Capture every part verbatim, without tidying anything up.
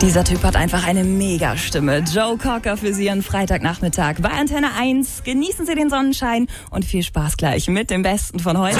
Dieser Typ hat einfach eine Mega-Stimme. Joe Cocker für Sie am Freitagnachmittag bei Antenne eins. Genießen Sie den Sonnenschein und viel Spaß gleich mit dem Besten von heute.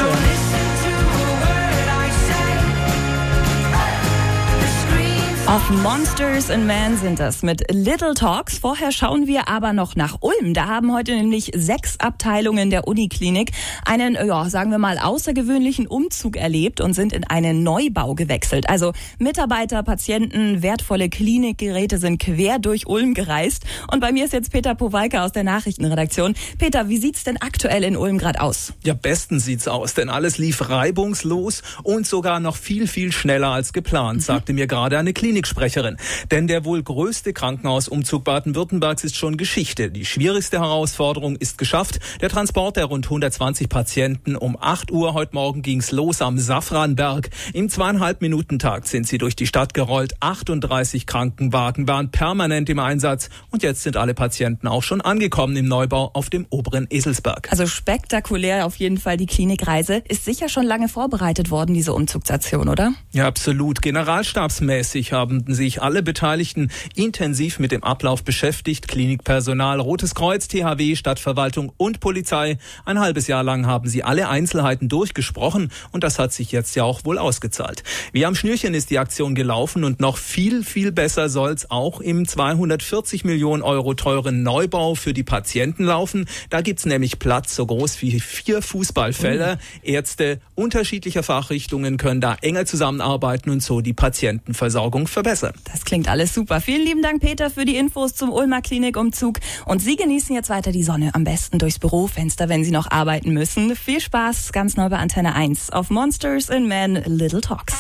Auf Monsters and Men sind das mit Little Talks. Vorher schauen wir aber noch nach Ulm. Da haben heute nämlich sechs Abteilungen der Uniklinik einen, ja, sagen wir mal, außergewöhnlichen Umzug erlebt und sind in einen Neubau gewechselt. Also Mitarbeiter, Patienten, wertvolle Klinikgeräte sind quer durch Ulm gereist. Und bei mir ist jetzt Peter Powalka aus der Nachrichtenredaktion. Peter, wie sieht's denn aktuell in Ulm gerade aus? Ja, bestens sieht's aus, denn alles lief reibungslos und sogar noch viel, viel schneller als geplant, mhm. sagte mir gerade eine Klinik. Sprecherin. Denn der wohl größte Krankenhausumzug Baden-Württembergs ist schon Geschichte. Die schwierigste Herausforderung ist geschafft. Der Transport der rund hundertzwanzig Patienten. Um acht Uhr heute Morgen ging's los am Safranberg. Im zweieinhalb Minuten Takt sind sie durch die Stadt gerollt. achtunddreißig Krankenwagen waren permanent im Einsatz. Und jetzt sind alle Patienten auch schon angekommen im Neubau auf dem oberen Eselsberg. Also spektakulär auf jeden Fall die Klinikreise. Ist sicher schon lange vorbereitet worden, diese Umzugsaktion, oder? Ja, absolut. Generalstabsmäßig haben sich alle Beteiligten intensiv mit dem Ablauf beschäftigt. Klinikpersonal, Rotes Kreuz, T H W, Stadtverwaltung und Polizei. Ein halbes Jahr lang haben sie alle Einzelheiten durchgesprochen und das hat sich jetzt ja auch wohl ausgezahlt. Wie am Schnürchen ist die Aktion gelaufen und noch viel, viel besser soll's auch im zweihundertvierzig Millionen Euro teuren Neubau für die Patienten laufen. Da gibt's nämlich Platz so groß wie vier Fußballfelder. Mhm. Ärzte unterschiedlicher Fachrichtungen können da enger zusammenarbeiten und so die Patientenversorgung verbessern. Das klingt alles super. Vielen lieben Dank, Peter, für die Infos zum Ulmer Klinikumzug. Und Sie genießen jetzt weiter die Sonne, am besten durchs Bürofenster, wenn Sie noch arbeiten müssen. Viel Spaß, ganz neu bei Antenne eins auf Monsters and Men, Little Talks.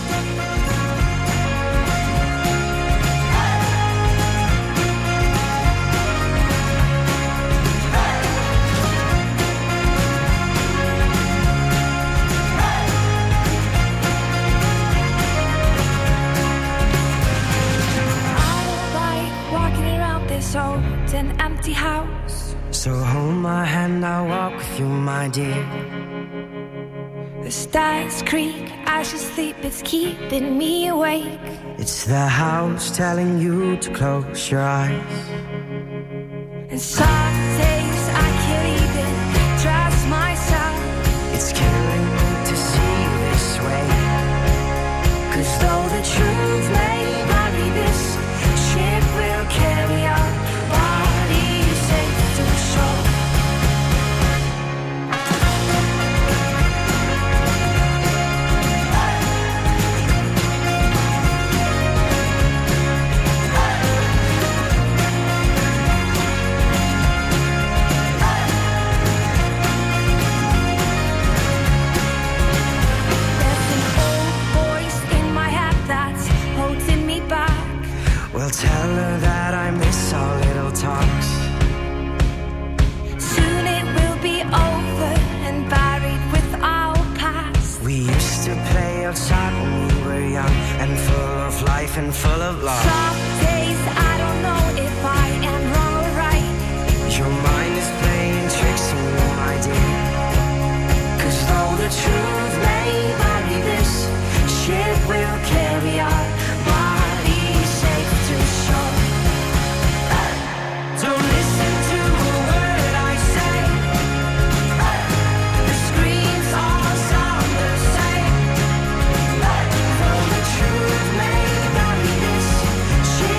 An empty house. So hold my hand, I'll walk with you, my dear. The stars creak, I should sleep, it's keeping me awake. It's the house telling you to close your eyes. And some days I can't even trust myself. It's killing me to see you this way. Cause though the truth may vary, this ship will carry on. Tell her that I miss our little talks. Soon it will be over and buried with our past. We used to play outside when we were young and full of life and full of love. Some days I don't know if I am wrong or right. Your mind is playing tricks on you, my dear. Cause though the truth may vary, this ship will carry on. Shit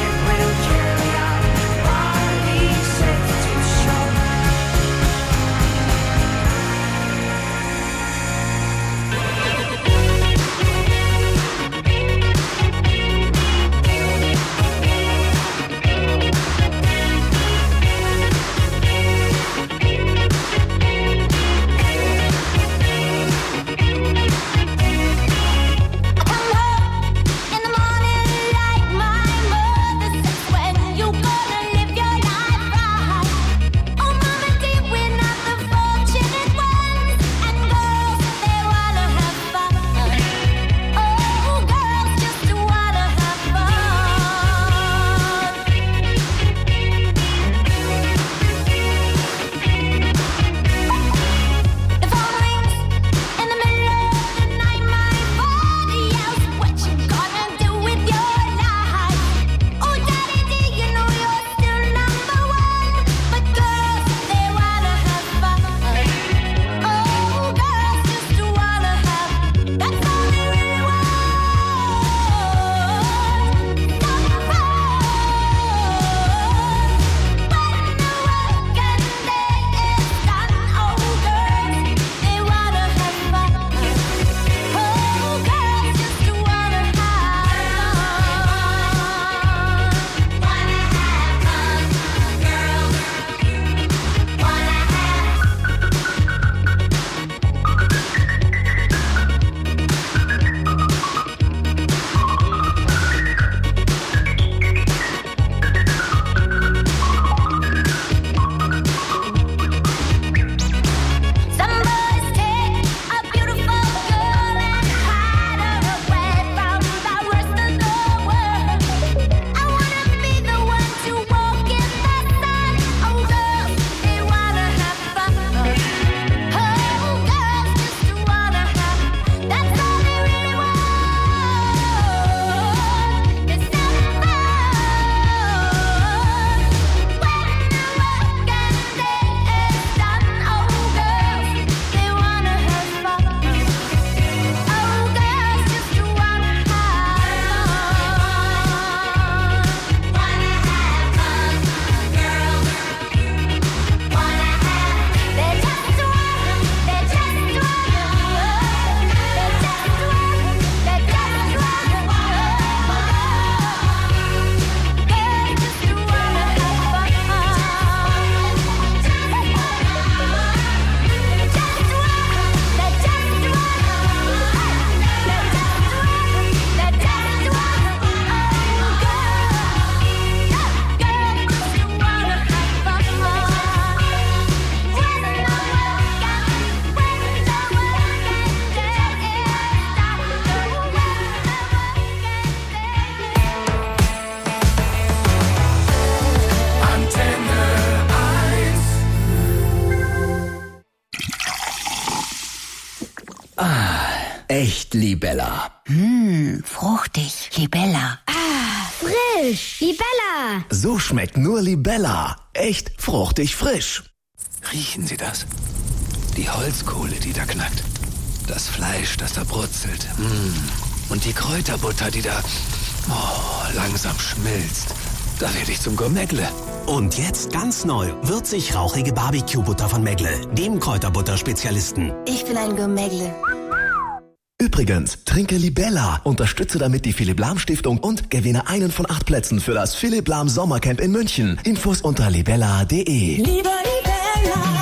echt Libella. Mmh, fruchtig. Libella. Ah, frisch. Libella. So schmeckt nur Libella. Echt fruchtig frisch. Riechen Sie das? Die Holzkohle, die da knackt. Das Fleisch, das da brutzelt. Mmh. Und die Kräuterbutter, die da oh, langsam schmilzt. Da werde ich zum Gourmetle. Und jetzt ganz neu, würzig rauchige Barbecue-Butter von Megle, dem Kräuterbutter-Spezialisten. Ich bin ein Gourmetle. Übrigens, trinke Libella, unterstütze damit die Philipp Lahm Stiftung und gewinne einen von acht Plätzen für das Philipp Lahm Sommercamp in München. Infos unter libella punkt de. Liebe Libella,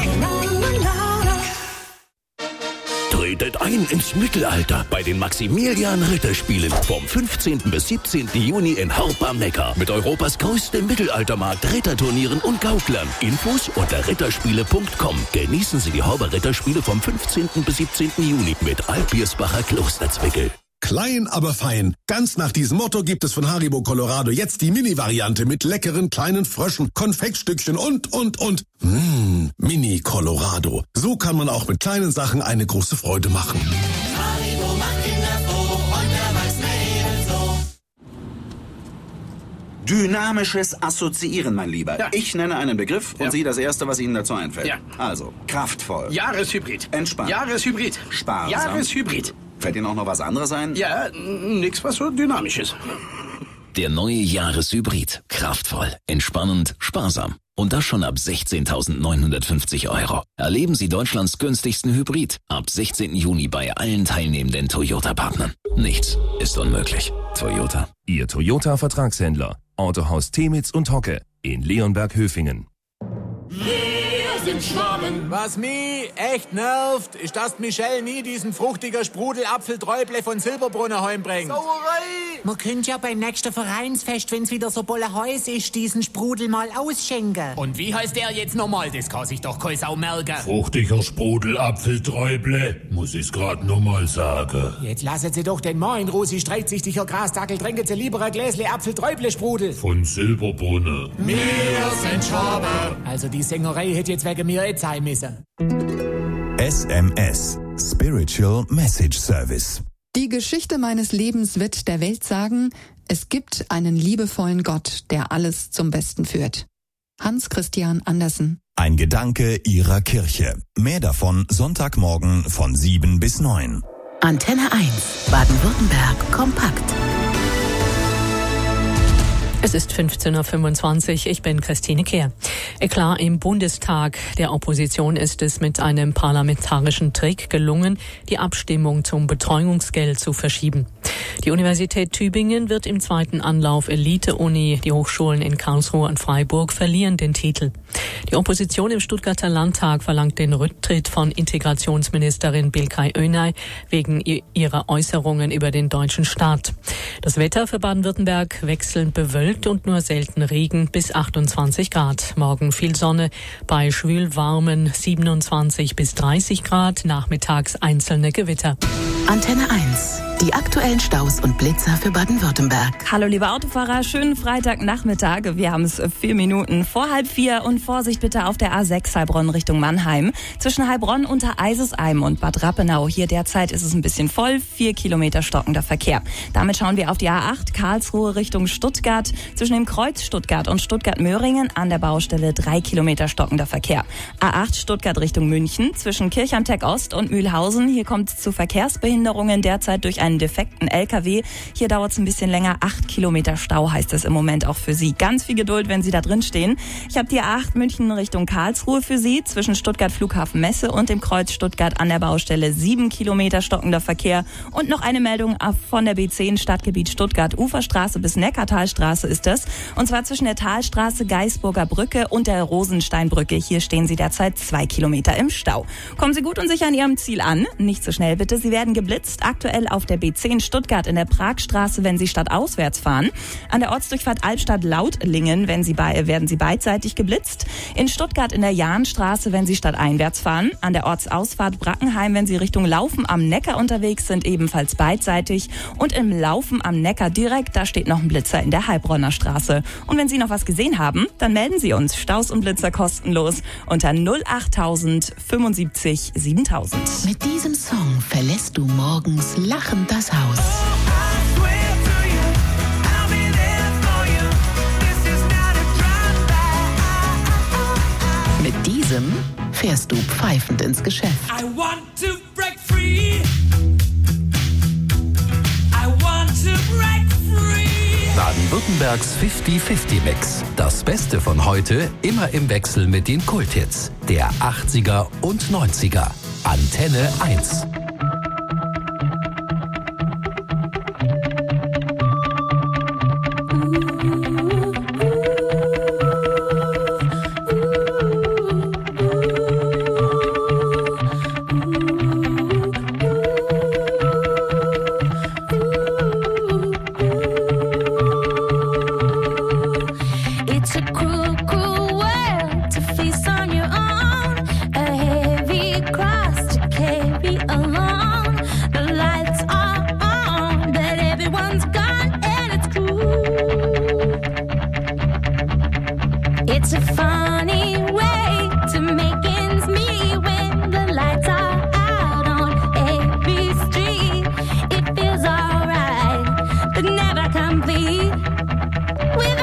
Tretet ein ins Mittelalter bei den Maximilian-Ritterspielen vom fünfzehnten bis siebzehnten Juni in Horb am Neckar mit Europas größtem Mittelaltermarkt, Ritterturnieren und Gauklern. Infos unter ritterspiele punkt com. Genießen Sie die Horber Ritterspiele vom fünfzehnten bis siebzehnten Juni mit Altbiersbacher Klosterzwickel. Klein, aber fein. Ganz nach diesem Motto gibt es von Haribo Colorado jetzt die Mini-Variante mit leckeren kleinen Fröschen, Konfektstückchen und, und, und. Mmh, Mini Colorado. So kann man auch mit kleinen Sachen eine große Freude machen. Haribo macht Kinder froh und Erwachsene ebenso. Dynamisches Assoziieren, mein Lieber. Ja. Ich nenne einen Begriff und ja. Sie das Erste, was Ihnen dazu einfällt. Ja. Also, kraftvoll. Jahreshybrid. Entspannt. Jahreshybrid. Sparsam. Jahreshybrid. Fällt Ihnen auch noch was anderes ein? Ja, nix was so dynamisch ist. Der neue Jahreshybrid. Kraftvoll, entspannend, sparsam. Und das schon ab sechzehntausendneunhundertfünfzig Euro. Erleben Sie Deutschlands günstigsten Hybrid. Ab sechzehnten Juni bei allen teilnehmenden Toyota-Partnern. Nichts ist unmöglich. Toyota. Ihr Toyota-Vertragshändler. Autohaus Temitz und Hocke in Leonberg-Höfingen. Wir sind Schwaben. Was mich echt nervt, ist, dass Michelle nie diesen fruchtiger Sprudel-Apfelträuble von Silberbrunner heimbringt. Sauerei! Man könnte ja beim nächsten Vereinsfest, wenn's wieder so bolle heiß ist, diesen Sprudel mal ausschenken. Und wie heißt der jetzt nochmal? Das kann sich doch keine Sau merken. Fruchtiger Sprudel-Apfelträuble, muss ich's grad nochmal sagen. Jetzt lassen Sie doch den Mann in Ruhe, Sie streikt sich dich, Herr Grasdackel, trinken Sie lieber ein Gläsle Apfelträuble-Sprudel. Von Silberbrunner. Wir sind Schwaben. Also die Sängerei hätte jetzt wegen mir jetzt sein müssen. S M S, Spiritual Message Service. Die Geschichte meines Lebens wird der Welt sagen, es gibt einen liebevollen Gott, der alles zum Besten führt. Hans Christian Andersen. Ein Gedanke Ihrer Kirche. Mehr davon Sonntagmorgen von sieben bis neun. Antenne eins, Baden-Württemberg, kompakt. Es ist fünfzehn Uhr fünfundzwanzig, ich bin Christine Kehr. Eklat im Bundestag. Der Opposition ist es mit einem parlamentarischen Trick gelungen, die Abstimmung zum Betreuungsgeld zu verschieben. Die Universität Tübingen wird im zweiten Anlauf Elite-Uni. Die Hochschulen in Karlsruhe und Freiburg verlieren den Titel. Die Opposition im Stuttgarter Landtag verlangt den Rücktritt von Integrationsministerin Bilkay Önay wegen ihrer Äußerungen über den deutschen Staat. Das Wetter für Baden-Württemberg wechselnd bewölkt und nur selten Regen bis achtundzwanzig Grad. Morgen viel Sonne bei schwülwarmen siebenundzwanzig bis dreißig Grad, nachmittags einzelne Gewitter. Antenne eins. Die aktuellen Staus und Blitzer für Baden-Württemberg. Hallo liebe Autofahrer, schönen Freitagnachmittag. Wir haben es vier Minuten vor halb vier und Vorsicht bitte auf der A sechs Heilbronn Richtung Mannheim. Zwischen Heilbronn unter Eisesheim und Bad Rappenau. Hier derzeit ist es ein bisschen voll, vier Kilometer stockender Verkehr. Damit schauen wir auf die A acht Karlsruhe Richtung Stuttgart. Zwischen dem Kreuz Stuttgart und Stuttgart-Möhringen an der Baustelle drei Kilometer stockender Verkehr. A acht Stuttgart Richtung München. Zwischen Kirchheim-Tech Ost und Mühlhausen. Hier kommt es zu Verkehrsbehinderungen derzeit durch einen defekten L K W. Hier dauert es ein bisschen länger. Acht Kilometer Stau heißt es im Moment auch für Sie. Ganz viel Geduld, wenn Sie da drin stehen. Ich habe die A acht München Richtung Karlsruhe für Sie. Zwischen Stuttgart Flughafen Messe und dem Kreuz Stuttgart an der Baustelle sieben Kilometer stockender Verkehr. Und noch eine Meldung von der B zehn Stadtgebiet Stuttgart. Uferstraße bis Neckartalstraße ist das. Und zwar zwischen der Talstraße, Geisburger Brücke und der Rosensteinbrücke. Hier stehen Sie derzeit zwei Kilometer im Stau. Kommen Sie gut und sicher an Ihrem Ziel an. Nicht so schnell bitte. Sie werden geblitzt. Aktuell auf der B zehn Stuttgart in der Pragstraße, wenn Sie stadtauswärts fahren. An der Ortsdurchfahrt Albstadt-Lautlingen wenn Sie bei, werden Sie beidseitig geblitzt. In Stuttgart in der Jahnstraße, wenn Sie stadteinwärts fahren. An der Ortsausfahrt Brackenheim, wenn Sie Richtung Laufen am Neckar unterwegs sind, ebenfalls beidseitig. Und im Laufen am Neckar direkt, da steht noch ein Blitzer in der Heilbronner Potsdamer Straße. Und wenn Sie noch was gesehen haben, dann melden Sie uns. Staus und Blitzer kostenlos unter null achttausend fünfundsiebzig siebentausend. Mit diesem Song verlässt du morgens lachend das Haus. Mit diesem fährst du pfeifend ins Geschäft. I want to break free. I want to break free. Baden-Württembergs fifty fifty Mix. Das Beste von heute immer im Wechsel mit den Kulthits der achtziger und neunziger. Antenne eins. It's a cruel, cruel world to face on your own. A heavy cross to carry along. The lights are on, but everyone's gone and it's cruel. It's a funny way to make ends meet when the lights are out on every street. It feels alright, but never complete. With